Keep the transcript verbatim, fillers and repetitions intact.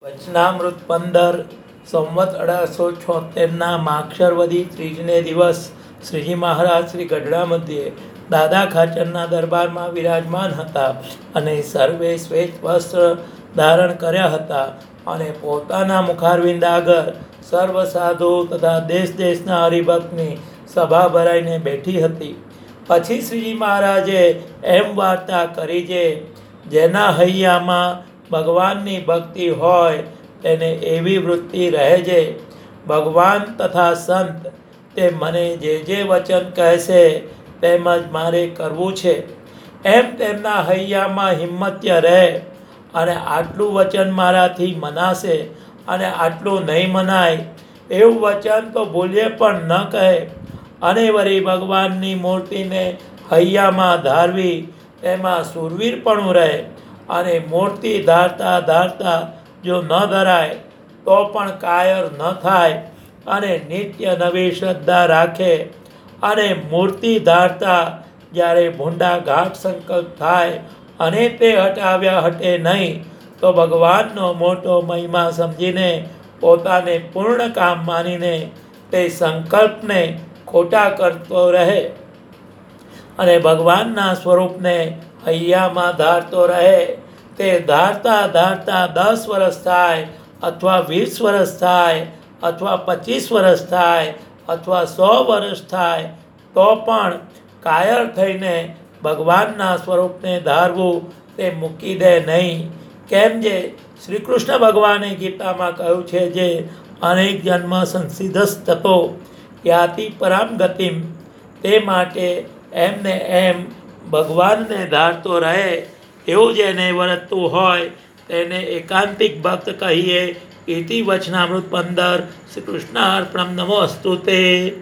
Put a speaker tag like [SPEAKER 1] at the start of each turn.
[SPEAKER 1] વચનામૃત પંદર સંવત અઢારસો છોતેરના માક્ષરવદી ત્રીજને દિવસ શ્રીજી મહારાજ શ્રી ગઢડા મધ્યે દાદા ખાચરના દરબારમાં વિરાજમાન હતા અને સર્વે શ્વેત વસ્ત્ર ધારણ કર્યા હતા અને પોતાના મુખારવિંદ આગળ સર્વ સાધુ તથા દેશ દેશના હરિભક્તની સભા ભરાઈને બેઠી હતી. પછી શ્રીજી મહારાજે એમ વાર્તા કરી જે જેના હૈયામાં ભગવાનની ભક્તિ હોય તેને એવી વૃત્તિ રહે છે. ભગવાન તથા સંત તે મને જે જે વચન કહેશે તેમજ મારે કરવું છે એમ તેમના હૈયામાં હિંમત્ય રહે અને આટલું વચન મારાથી મનાશે અને આટલું નહીં મનાય એવું વચન તો ભૂલીએ પણ ન કહે. અને વળી ભગવાનની મૂર્તિને હૈયામાં ધારવી તેમાં શૂરવીરપણું રહે અને મૂર્તિ ધારતા ધારતા જો ન ધરાય તો પણ કાયર ન થાય અને નિત્ય નવી શ્રદ્ધા રાખે અને મૂર્તિ ધારતા જ્યારે ભૂંડા ઘાટ સંકલ્પ થાય અને તે હટાવ્યા હટે નહીં તો ભગવાનનો મોટો મહિમા સમજીને પોતાને પૂર્ણ કામ માનીને તે સંકલ્પને ખોટા કરતો રહે અને ભગવાનના સ્વરૂપને હૈયામાં ધારતો રહે. તે ધારતા ધારતા દસ વર્ષ થાય અથવા વીસ વર્ષ થાય અથવા પચીસ વર્ષ થાય અથવા સો વર્ષ થાય તો પણ કાયર થઈને ભગવાનના સ્વરૂપને ધારવું તે મૂકી દે નહીં. કેમ જે શ્રી કૃષ્ણ ભગવાને ગીતામાં કહ્યું છે જે અનેક જન્મ સંસિદ્ધસ તતો યાતિ પરામ ગતિમ, તે માટે એમને એમ ભગવાનને ધારતો રહે એવું જેને વર્તતું હોય તેને એકાંતિક ભક્ત કહીએ. ઇતિ વચનામૃત પંદર. શ્રી કૃષ્ણાર્પણમ. નમોસ્તુ તે.